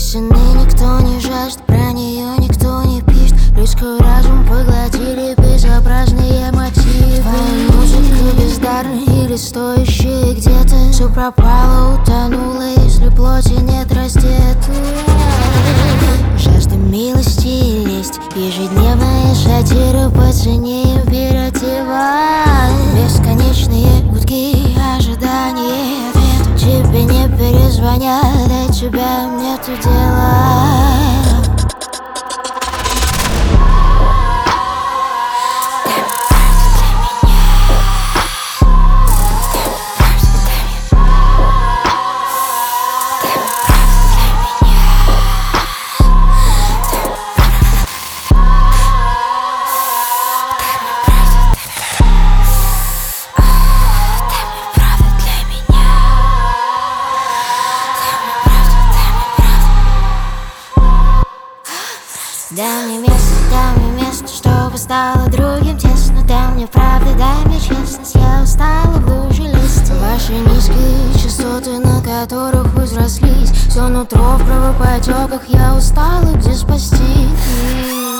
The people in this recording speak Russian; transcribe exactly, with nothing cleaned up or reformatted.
Истины никто не жаждет, про нее никто не пишет. Людской разум поглотили безобразные мотивы. Твоя музыка бездарна или стоящая где-то. Все пропало, утонуло, если плоти нет раздеты. Жажда милости и лесть, ежедневная сатира по цене императива. Бесконечные гудки, ожидания ответа. Тебе не перезвонят, до тебя нету дела. Дай мне место, дай мне место, чтобы стало другим тесно. Дай мне правду, дай мне честность, я устала в луже листьев. Ваши низкие частоты, на которых вы взрослись, все нутро в кровоподтеках, я устала, где спасти?